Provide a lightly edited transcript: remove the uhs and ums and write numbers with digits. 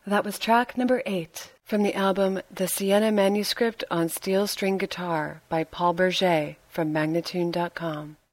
That was track number 8 from the album The Sienna Manuscript on Steel String Guitar by Paul Berger from Magnatune.com.